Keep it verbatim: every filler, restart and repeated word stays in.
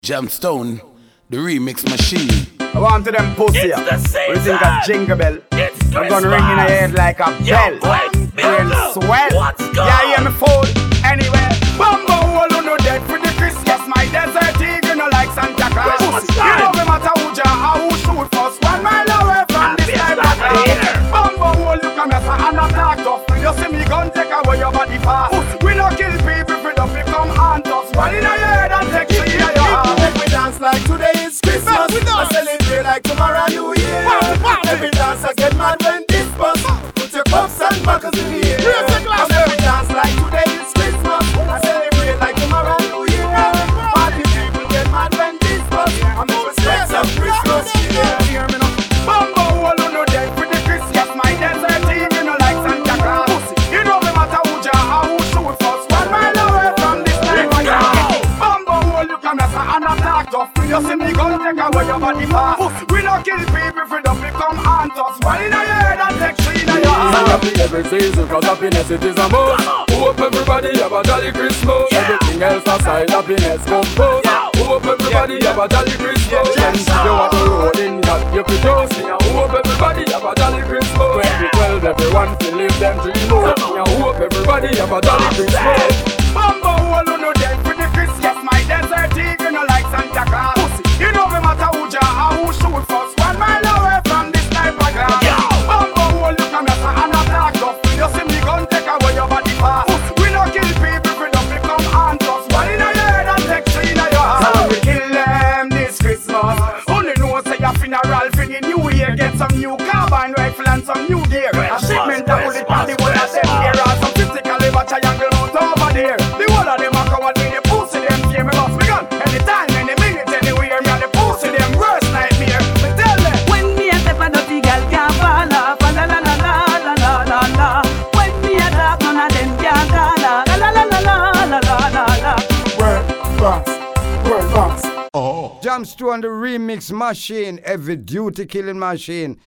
Jamstone, the remix machine. I want to them pussy. It's the same We think time. of Jingle Bell. It's I'm gonna ring in the head like a Yo, bell. wait, Brain build up. swell. What's good? Yeah, hear me fool. Anyway, Bumbo hole who no dead for the Christmas. My desert eagle no like Santa Claus. Christmas You time. know me matter who ja or who shoot first. One mile away from this Happy type of stop crowd. here. Bumbo hole you come here and I'm knocked off. You see me gun take away your body fast. We no kill people for them become haunt us. One in a head and take three in your heart. Make we dance like today is Christmas. I celebrate like tomorrow New Year. Every dance I get mad when this bus. Put your cups and buckles in the air. I make we dance like today is Christmas. I celebrate like tomorrow New Year. Party people get mad when this bus. I make we spend some Christmas cheer. Hear me now. Bumbo hole who no dead for the Christmas. My desert eagle no like Santa Claus. You know me matter who ja or who shoot first. One mile away from this time of year. Bumbo hole you come here and I'm knocked off. You see me gun take away your body fast. We no kill people for them become haunt us. One in a head and take three in your heart. Happy every season, cause happiness it is a must. Hope everybody have a jolly Christmas. Everything else aside, happiness comes first. Hope everybody have a jolly Christmas. When you want to roll in that, you could just sing. Hope everybody have a jolly Christmas. twenty twelve, everyone can live them dream more. Hope everybody have a jolly Christmas. Bumbo hole who no dead for the Christmas. My desert eagle no like Santa Claus. You know me matter who ja or who shoot first. One mile away from this type of glass. Bumbo hole you come here and I'm knocked off. You see me gun take away your body fast. We no kill people for them become haunt us. One in a head and take three in your heart. So we kill them this Christmas. Only know say a funeral for the new year. Get some new carbine rifle and some new gear. A shipment of bullet and the one of them here. And some fifty caliber triangle out over there. The one of them a coward with the pussy them fear. Me bust me gun anytime, any minute, anywhere. Me and the pussy them worst nightmare. Me tell them. When me a step a dirty girl can't fall off. La la la la la la la la. When me a talk, none of them can't call off. La la la la la la la la la. World box, world box. Jamstone, the remix machine, every duty killing machine.